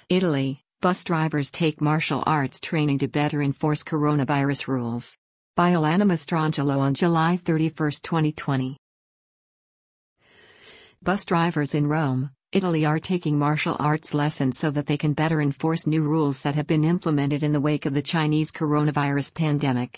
Italy, bus drivers take martial arts training to better enforce coronavirus rules. By Alana Mastrangelo on July 31, 2020. Bus drivers in Rome, Italy are taking martial arts lessons so that they can better enforce new rules that have been implemented in the wake of the Chinese coronavirus pandemic.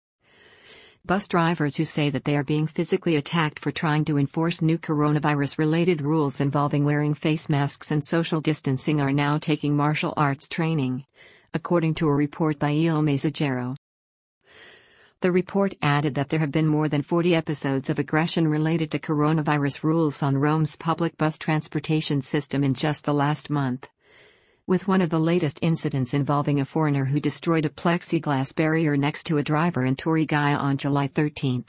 Bus drivers who say that they are being physically attacked for trying to enforce new coronavirus-related rules involving wearing face masks and social distancing are now taking martial arts training, according to a report by Il Messaggero. The report added that there have been more than 40 episodes of aggression related to coronavirus rules on Rome's public bus transportation system in just the last month, with one of the latest incidents involving a foreigner who destroyed a plexiglass barrier next to a driver in Torre Gaia on July 13.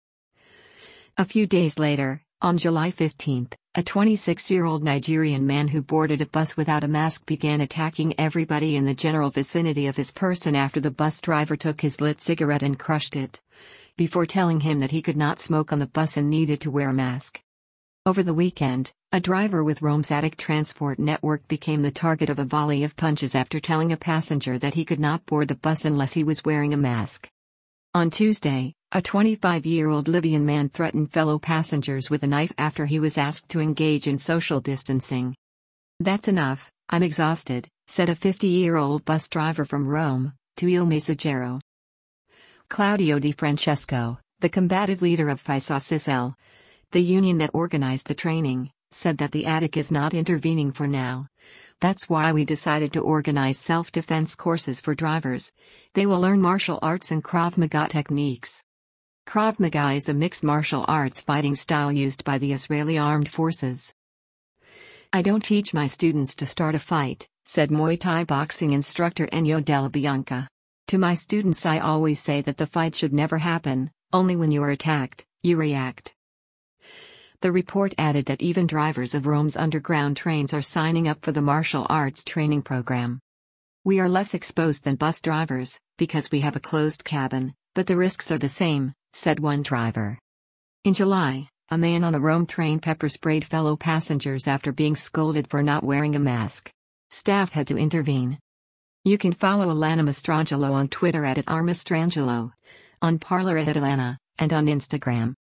A few days later, on July 15, a 26-year-old Nigerian man who boarded a bus without a mask began attacking everybody in the general vicinity of his person after the bus driver took his lit cigarette and crushed it, before telling him that he could not smoke on the bus and needed to wear a mask. Over the weekend, a driver with Rome's Attic Transport network became the target of a volley of punches after telling a passenger that he could not board the bus unless he was wearing a mask. On Tuesday, a 25-year-old Libyan man threatened fellow passengers with a knife after he was asked to engage in social distancing. "That's enough, I'm exhausted," said a 50-year-old bus driver from Rome, to Il Messaggero. Claudio Di Francesco, the combative leader of FISA-CISL, the union that organized the training, said that the Attic is not intervening for now. "That's why we decided to organize self-defense courses for drivers. They will learn martial arts and Krav Maga techniques." Krav Maga is a mixed martial arts fighting style used by the Israeli armed forces. "I don't teach my students to start a fight," said Muay Thai boxing instructor Ennio Della Bianca. "To my students I always say that the fight should never happen, only when you are attacked, you react." The report added that even drivers of Rome's underground trains are signing up for the martial arts training program. "We are less exposed than bus drivers, because we have a closed cabin, but the risks are the same," said one driver. In July, a man on a Rome train pepper-sprayed fellow passengers after being scolded for not wearing a mask. Staff had to intervene. You can follow Alana Mastrangelo on Twitter @Mastrangelo, on Parler @Alana, and on Instagram